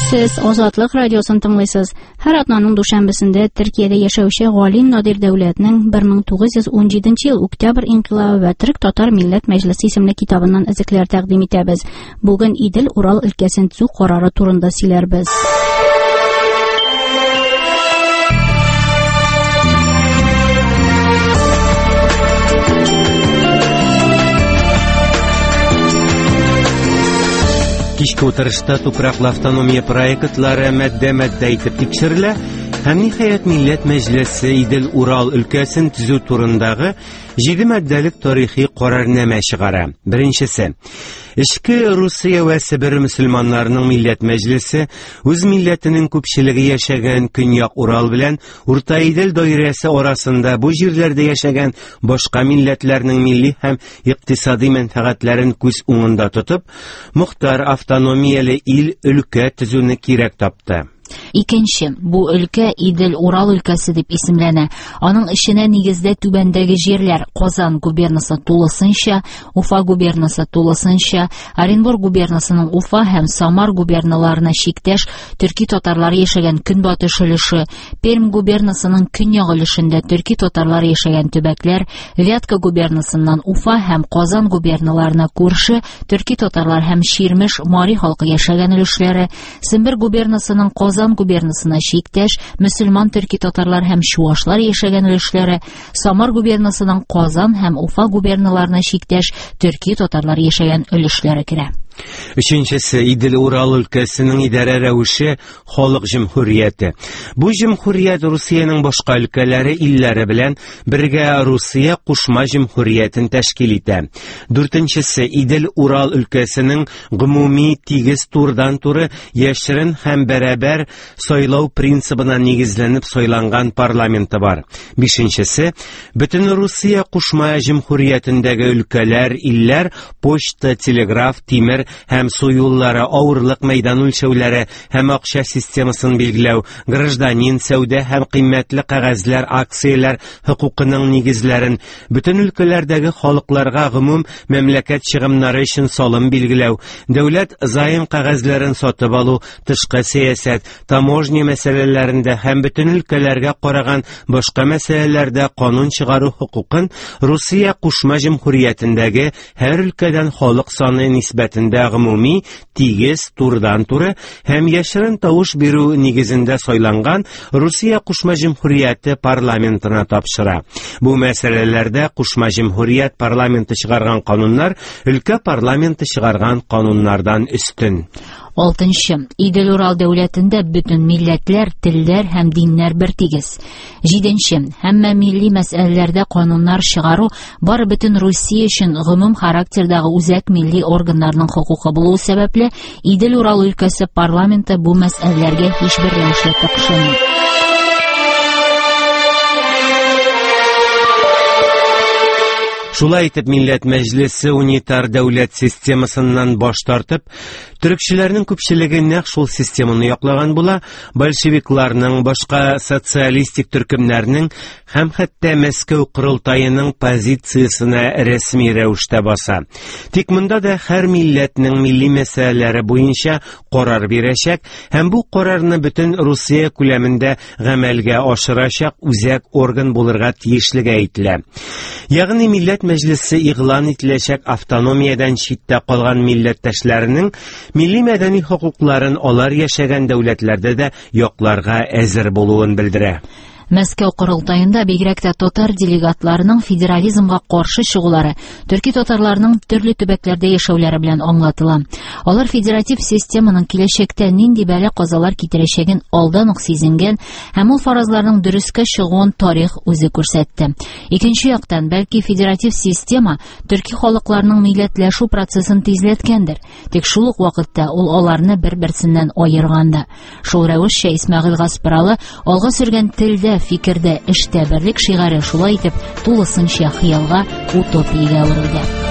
Siz Ozodlik radioсын тыңлыйсыз. Һәр атнаның душанбесендә Төркиядә яшәүче Галин Надир дәүләтнең 1917 ел Октябрь инкыйлабы ва Төрк татар милләт мәҗлесе исемле китабыннан өзекләр тәкъдим итәбез. Бүген Идел Урал өлкәсен төзү карары турында сөйләрбез. Кичке утырышта тупраклы автономия проектлары мәддә итеп тикшерелә һәм ниһаять милләт мәҗлесе Идел Урал өлкәсен төзү турындагы 7 мәддәлек тарихи карарнамә чыгара. Беренчесе, Эчке Русия ва Себер мөселманнарының милләт мәҗлесе үз милләтенең күпчелеге яшәгән Көньяк Урал белән Урта Идел даирәсе арасында бу җирләрдә яшәгән башка милләтләрнең милли һәм икътисади мәнфәгатьләрен күз уңында тотып, мохтар автономияле ил өлкә төзүне кирәк тапты. Икенче, бу өлкә Идел Урал өлкәсе дип исемләнә. Аның эченә нигездә түбәндәге җирләр: Казан губернасы тулысынча, Уфа губернасы тулысынча, Оренбург губернасының Уфа һәм Самар губерналарына чиктәш төрки татарлар яшәгән көнбатыш өлеше, Пермь губернасының көньяк өлешендә төрки татарлар яшәгән төбәкләр, Вятка губернасыннан Уфа һәм Казан губерналарына күрше төрки татарлар һәм Ширмеш, Мари халкы яшәгән өлешләре, Сембер губернасының Казан губернасына чиктәш мөселман төрки татарлар һәм чуашлар яшәгән өлешләре, Самар губернасының Казан һәм Уфа губерналарына чиктәш төрки татарлар яшәгән өлешләре керә. Өченчесе, Идел Урал өлкәсенең идарә рәвеше халык җөмһүрияте. Бу җөмһүрият Русиянең башка өлкәләре илләре белән бергә Русия кушма җөмһүриятен тәшкил итә. Дүртенчесе, Идел Урал өлкәсенең гомуми тигез турыдан-туры яшерен һәм бәрабәр сайлау принцибына нигезләнеп сайланган парламенты бар. Бишенчесе, бөтен Русия кушма җөмһүриятендәге өлкәләр, илләр почта, телеграф, тимер һәм су юллары, авырлык мәйдан үлчәүләре һәм акча системасын билгеләү, гражданин, сәүдә һәм кыйммәтле кәгазьләр, акцияләр хокукының нигезләрен, бөтен өлкәләрдәге халыкларга гомум мәмләкәт чыгымнары өчен салым билгеләү, дәүләт займ кәгазьләрен сатып алу, тышкы сәясәт, таможня мәсьәләләрендә һәм бөтен өлкәләргә караган башка мәсьәләләрдә канун чыгару хокукын Русия кушма җөмһүриятендәге һәр өлкәдән халык саны нисбәтендә гомуми, тигез, турыдан-туры һәм яшерен тавыш бирү нигезендә сайланган Русия кушма җөмһүрияте парламентына тапшыра. Бу мәсьәләләрдә кушма җөмһүрият парламенты чыгарган кануннар өлкә парламенты чыгарган кануннардан өстен. 6. Идел Урал дәүләтендә бөтен милләтләр, телләр һәм диннәр бер тигез. 7. Һәммә милли мәсьәләләрдә кануннар чыгару бары бөтен Русия өчен гомум характердагы үзәк милли органнарның хокукы булуы сәбәпле Идел Урал өлкәсе парламенты бу мәсьәләләргә һичбер рәвешле катнашмый. Шулай итеп, милләт мәҗлесе унитар дәүләт системасыннан баш тартып, төрекчеләрнең күпчелеге нәкъ шул системаны яклаган була, большевикларның, башка социалистик төркемнәрнең һәм хәтта Мәскәү корылтаеның позициясына рәсми рәвештә баса. Тик монда да һәр милләтнең милли мәсьәләләре буенча карар бирәчәк һәм бу карарны бөтен Русия күләмендә гамәлгә ашырачак үзәк орган булырга тиешлеге әйтелә. Ягъни милләт мәҗлесе игълан ителәчәк автономиядән читтә калган милләттәшләренең милли мәдәни хокукларын алар яшәгән дәүләтләрдә дә якларга әзер булуын белдерә. Мәскәү корылтаенда бигрәк тә татар делегатларының федерализмга каршы чыгулары төрки татарларының төрле төбәкләрдә яшәүләре белән аңлатыла. Алар федератив системаның киләчәктә нинди бәла казалар китерәчәген алдан ук сизенгән һәм ул фаразларның дөрескә чыгуын тарих үзе күрсәтте. Икенче яктан, бәлки федератив система төрки халыкларының милләтләшү процессын тизләткәндер. Тик шул ук вакытта ул аларны бер-берсеннән аерган да. Шул рәвешчә Исмәгыйль Гаспаралы алга сөргән телдә, фикердә, эштә берлек шигары шулай итеп тулысынча хыялга, утопиягә әверелде.